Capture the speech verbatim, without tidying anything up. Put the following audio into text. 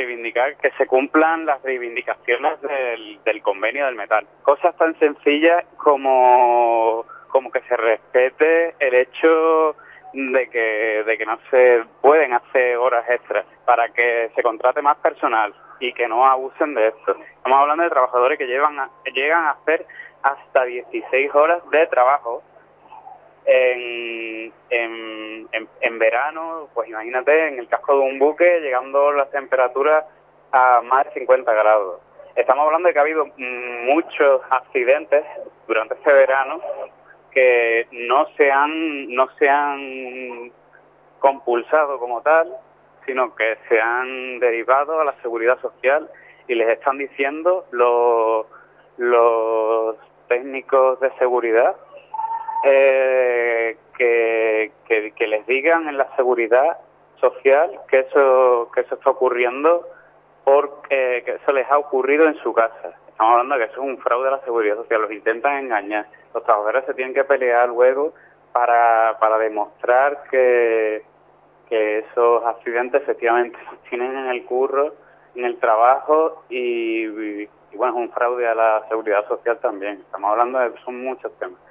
reivindicar que se cumplan las reivindicaciones del, del convenio del metal. Cosas tan sencillas como, como que se respete el hecho de que, de que no se pueden hacer horas extras para que se contrate más personal y que no abusen de esto. Estamos hablando de trabajadores que llevan a, que llegan a hacer hasta dieciséis horas de trabajo en, en, en, en verano. Pues imagínate, en el casco de un buque, llegando las temperaturas a más de cincuenta grados. Estamos hablando de que ha habido muchos accidentes durante este verano que no se han, no se han compulsado como tal, sino que se han derivado a la seguridad social y les están diciendo los, los técnicos de seguridad eh, que, que, que les digan en la seguridad social que eso, que eso está ocurriendo porque que eso les ha ocurrido en su casa. Estamos hablando de que eso es un fraude a la seguridad social, los intentan engañar. Los trabajadores se tienen que pelear luego para, para demostrar que, que esos accidentes efectivamente se tienen en el curro, en el trabajo y, y, y bueno, es un fraude a la seguridad social también. Estamos hablando de son muchos temas.